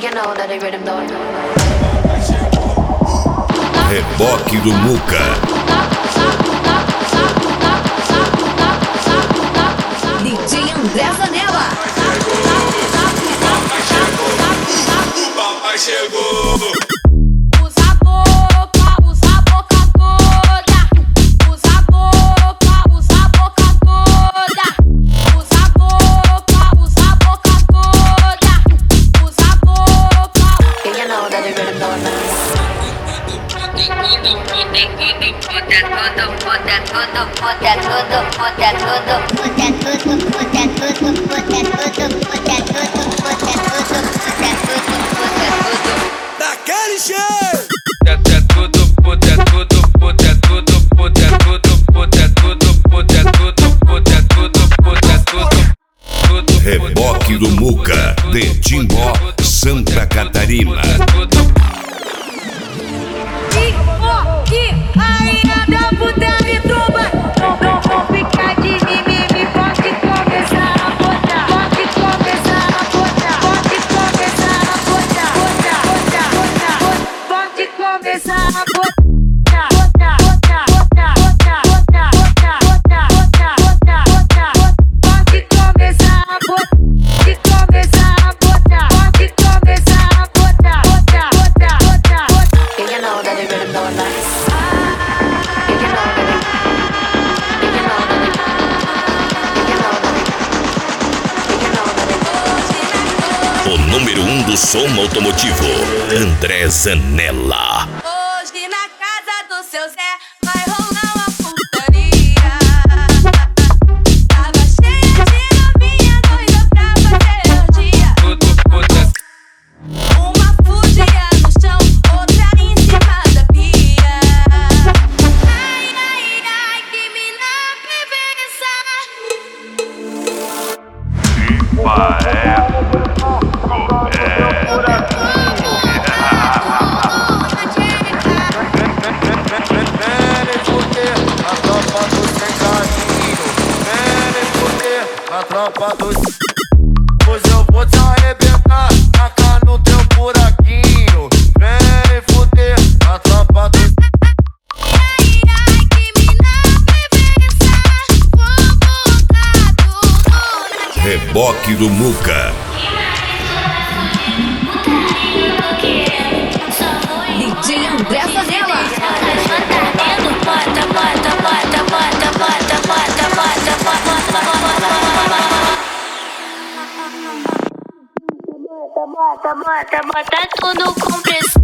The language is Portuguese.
Reboque do Muca. DJ André Zanella. Papai chegou. Usa a boca toda. Usa a boca toda. Usa a boca toda. Usa a boca toda. Usa a boca. You know that it really don't Daquele jeito. Reboque do Muca, de Timbó, Santa Catarina. Aí anda puta me tromba. Não vou ficar de mimimi. Pode começar a botar. Pode começar a botar. Pode começar a botar. Pode começar a botar. O número 1 do som automotivo, André Zanella. Hoje na casa do seu Zé vai rolar uma putaria. Tava cheia de novinha doida pra fazer orgia. Uma fugia no chão, outra em cima da pia. Ai, ai, ai, que mina Na tropa dos... Hoje eu vou te arrebentar, tacar no teu buraquinho. Vem fuder, na tropa dos... Ai, ai, que mina bebeça. Vou botar tudo na Reboque do Muca. DJ André Zanella. Bota tudo no compressor.